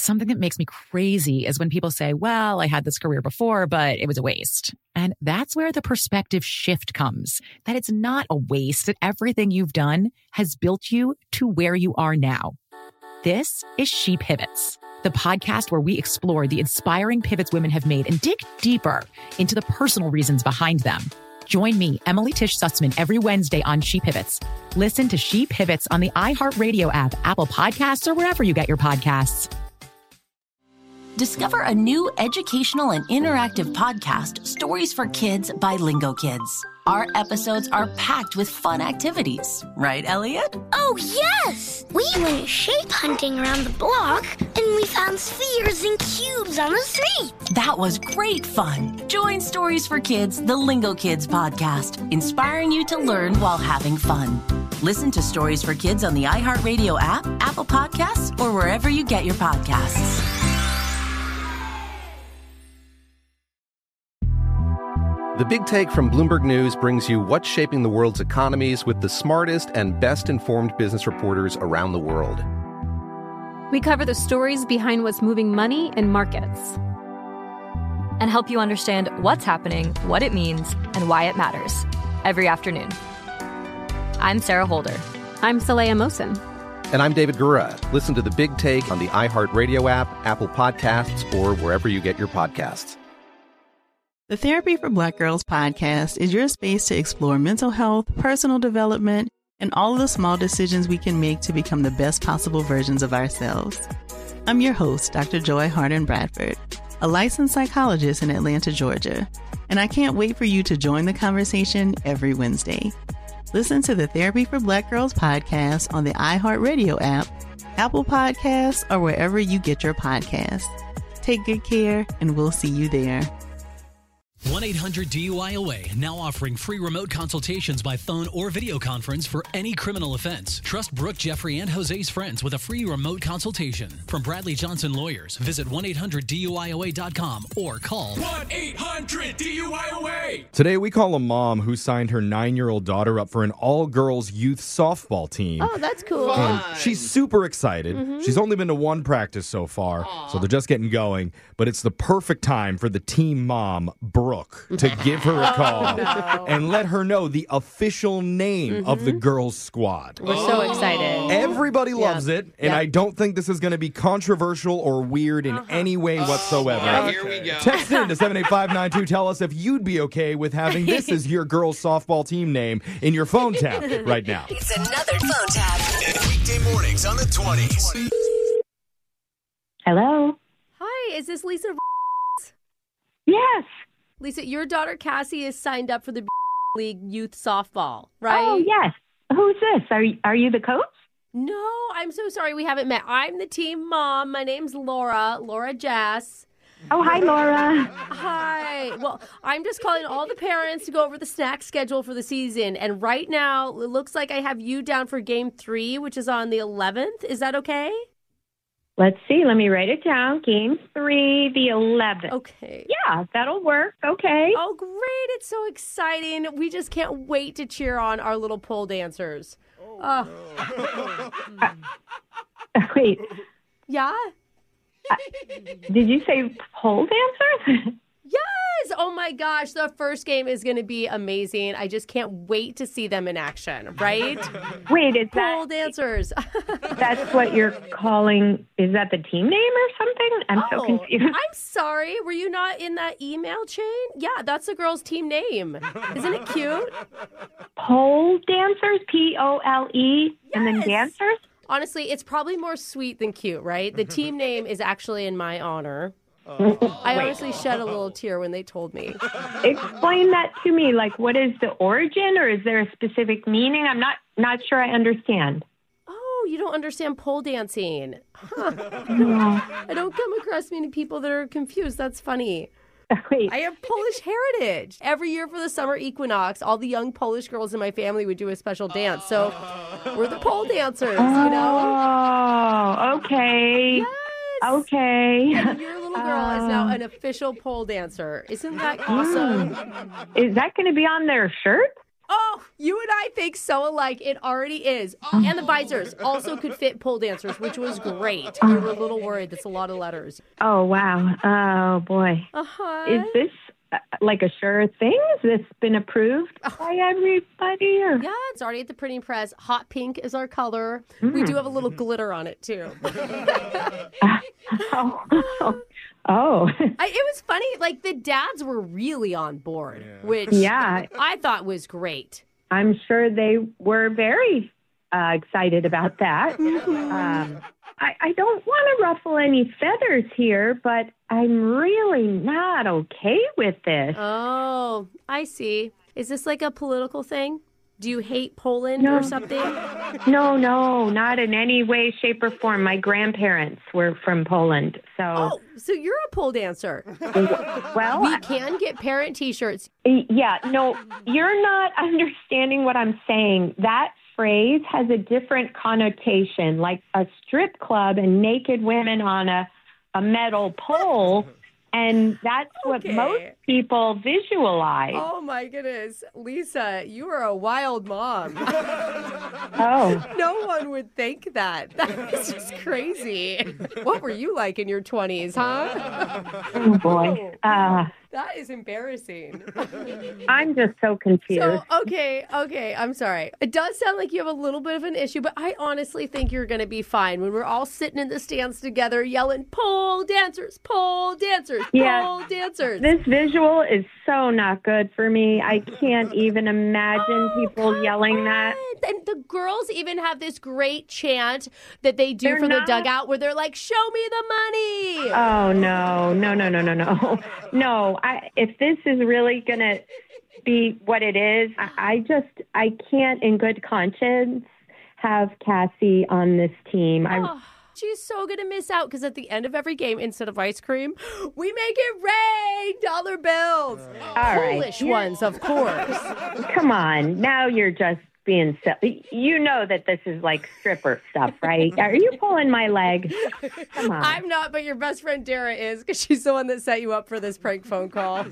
Something that makes me crazy is when people say, well, I had this career before, but it was a waste. And that's where the perspective shift comes, that it's not a waste, that everything you've done has built you to where you are now. This is She Pivots, the podcast where we explore the inspiring pivots women have made and dig deeper into the personal reasons behind them. Join me, Emily Tish Sussman, every Wednesday on She Pivots. Listen to She Pivots on the iHeartRadio app, Apple Podcasts, or wherever you get your podcasts. Discover a new educational and interactive podcast, Stories for Kids by Lingo Kids. Our episodes are packed with fun activities. Right, Elliot? Oh, yes! We went shape hunting around the block, and we found spheres and cubes on the street. That was great fun. Join Stories for Kids, the Lingo Kids podcast, inspiring you to learn while having fun. Listen to Stories for Kids on the iHeartRadio app, Apple Podcasts, or wherever you get your podcasts. The Big Take from Bloomberg News brings you what's shaping the world's economies with the smartest and best-informed business reporters around the world. We cover the stories behind what's moving money and markets, and help you understand what's happening, what it means, and why it matters every afternoon. I'm Sarah Holder. I'm Saleha Mohsin. And I'm David Gura. Listen to The Big Take on the iHeartRadio app, Apple Podcasts, or wherever you get your podcasts. The Therapy for Black Girls podcast is your space to explore mental health, personal development, and all of the small decisions we can make to become the best possible versions of ourselves. I'm your host, Dr. Joy Harden Bradford, a licensed psychologist in Atlanta, Georgia, and I can't wait for you to join the conversation every Wednesday. Listen to the Therapy for Black Girls podcast on the iHeartRadio app, Apple Podcasts, or wherever you get your podcasts. Take good care, and we'll see you there. 1-800-DUI-AWAY, now offering free remote consultations by phone or video conference for any criminal offense. Trust Brooke, Jeffrey, and Jose's friends with a free remote consultation. From Bradley Johnson Lawyers, visit 1-800-DUI-AWAY.com or call 1-800-DUI-AWAY. Today we call a mom who signed her 9-year-old daughter up for an all-girls youth softball team. Oh, that's cool. And she's super excited. Mm-hmm. She's only been to one practice so far, so they're just getting going. But it's the perfect time for the team mom, Brooke, to give her a call and let her know the official name of the girls' squad. We're so excited. Everybody loves it, and I don't think this is going to be controversial or weird in any way whatsoever. Here we go. Text in to 78592. Tell us if you'd be okay with having this as your girls' softball team name in your phone tab right now. It's another phone tap. Weekday mornings on the 20s. Hello. Hi, is this Lisa? Yes. Lisa, your daughter Cassie is signed up for the League Youth Softball, right? Oh, yes. Who's this? Are you the coach? No, I'm so sorry we haven't met. I'm the team mom. My name's Laura Jass. Oh, hi, Laura. Hi. Well, I'm just calling all the parents to go over the snack schedule for the season. And right now, it looks like I have you down for game 3, which is on the 11th. Is that okay? Let's see. Let me write it down. Game 3, the 11th. Okay. Yeah, that'll work. Okay. Oh, great. It's so exciting. We just can't wait to cheer on our little pole dancers. Wait. Yeah? Did you say pole dancers? Yes! Oh my gosh, the first game is going to be amazing. I just can't wait to see them in action, right? Wait, is pole dancers. That's what you're calling, is that the team name or something? I'm so confused. I'm sorry. Were you not in that email chain? Yeah, that's the girls' team name. Isn't it cute? Pole dancers, P-O-L-E, and then dancers? Honestly, it's probably more sweet than cute, right? The team name is actually in my honor. I honestly shed a little tear when they told me. Explain that to me. Like, what is the origin, or is there a specific meaning? I'm not sure I understand. Oh, you don't understand pole dancing. Huh. No. I don't come across many people that are confused. That's funny. Wait. I have Polish heritage. Every year for the summer equinox, all the young Polish girls in my family would do a special dance. So we're the pole dancers, you know? Oh, okay. Yes. Okay. And your little girl is now an official pole dancer. Isn't that awesome? Is that going to be on their shirt? Oh, you and I think so alike. It already is. And the visors also could fit pole dancers, which was great. We were a little worried. That's a lot of letters. Oh, wow. Oh, boy. Uh-huh. Is this like a sure thing? Has this been approved by everybody? Or? Yeah, it's already at the printing press. Hot pink is our color. We do have a little glitter on it, too. Oh. It was funny. Like, the dads were really on board, which I thought was great. I'm sure they were very excited about that. I don't want to ruffle any feathers here, but I'm really not okay with this. Oh, I see. Is this like a political thing? Do you hate Poland or something? No, not in any way, shape, or form. My grandparents were from Poland, so... Oh, so you're a pole dancer. Well... We can get parent T-shirts. Yeah, no, you're not understanding what I'm saying. That phrase has a different connotation, like a strip club and naked women on a metal pole, and that's what most people visualize. Oh, my goodness. Lisa, you are a wild mom. Oh. No one would think that. That is just crazy. What were you like in your 20s, huh? Oh, boy. That is embarrassing. I'm just so confused. So, okay, I'm sorry. It does sound like you have a little bit of an issue, but I honestly think you're going to be fine when we're all sitting in the stands together yelling, pole dancers, pole dancers, pole dancers. This visual is so not good for me. I can't even imagine people yelling that. And the girls even have this great chant that they do from the dugout where they're like, show me the money. Oh, no. No, if this is really going to be what it is, I can't in good conscience have Cassie on this team. She's so going to miss out because at the end of every game, instead of ice cream, we make it rain dollar bills. Polish ones, of course. Come on. Now you're just being silly. You know that this is like stripper stuff, right? Are you pulling my leg? Come on. I'm not, but your best friend Dara is because she's the one that set you up for this prank phone call.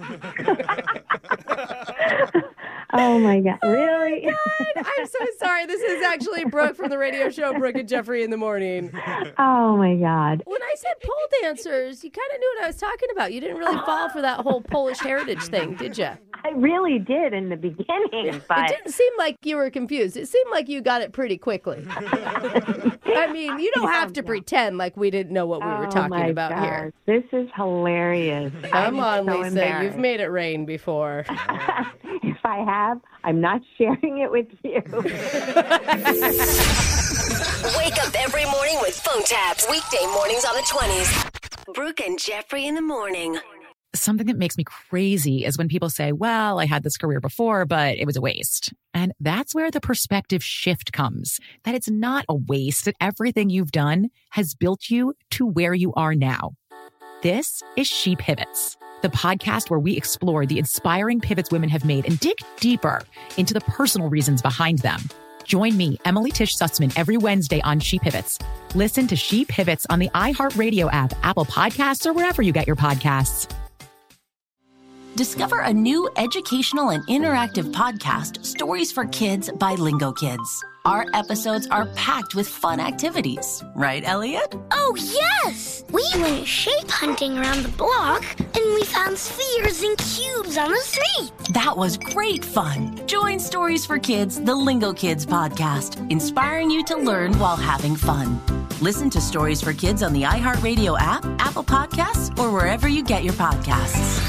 Oh, my God. Really? Oh my God. I'm so sorry. This is actually Brooke from the radio show Brooke and Jeffrey in the Morning. Oh, my God. When I said pole dancers, you kind of knew what I was talking about. You didn't really fall for that whole Polish heritage thing, did you? I really did in the beginning, but... It didn't seem like you were confused. It seemed like you got it pretty quickly. I mean, you don't have to pretend like we didn't know what we were talking about here. This is hilarious. Come on, so Lisa. You've made it rain before. If I have, I'm not sharing it with you. Wake up every morning with phone taps. Weekday mornings on the 20s. Brooke and Jeffrey in the Morning. Something that makes me crazy is when people say, well, I had this career before, but it was a waste. And that's where the perspective shift comes, that it's not a waste, that everything you've done has built you to where you are now. This is She Pivots, the podcast where we explore the inspiring pivots women have made and dig deeper into the personal reasons behind them. Join me, Emily Tish Sussman, every Wednesday on She Pivots. Listen to She Pivots on the iHeartRadio app, Apple Podcasts, or wherever you get your podcasts. Discover a new educational and interactive podcast, Stories for Kids by Lingo Kids. Our episodes are packed with fun activities. Right, Elliot? Oh, yes! We went shape hunting around the block, and we found spheres and cubes on the street. That was great fun. Join Stories for Kids, the Lingo Kids podcast, inspiring you to learn while having fun. Listen to Stories for Kids on the iHeartRadio app, Apple Podcasts, or wherever you get your podcasts.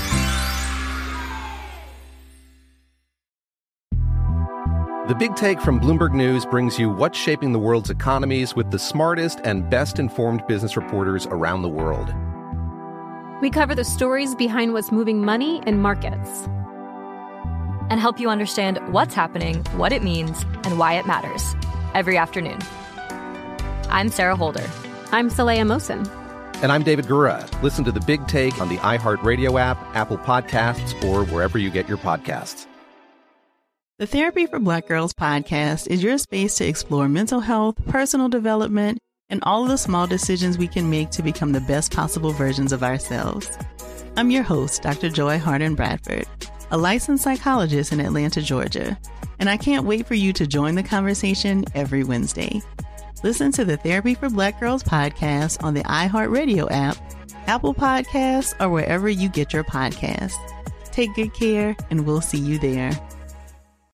The Big Take from Bloomberg News brings you what's shaping the world's economies with the smartest and best-informed business reporters around the world. We cover the stories behind what's moving money and markets, and help you understand what's happening, what it means, and why it matters every afternoon. I'm Sarah Holder. I'm Saleha Mohsin. And I'm David Gura. Listen to The Big Take on the iHeartRadio app, Apple Podcasts, or wherever you get your podcasts. The Therapy for Black Girls podcast is your space to explore mental health, personal development, and all of the small decisions we can make to become the best possible versions of ourselves. I'm your host, Dr. Joy Harden Bradford, a licensed psychologist in Atlanta, Georgia. And I can't wait for you to join the conversation every Wednesday. Listen to the Therapy for Black Girls podcast on the iHeartRadio app, Apple Podcasts, or wherever you get your podcasts. Take good care, and we'll see you there.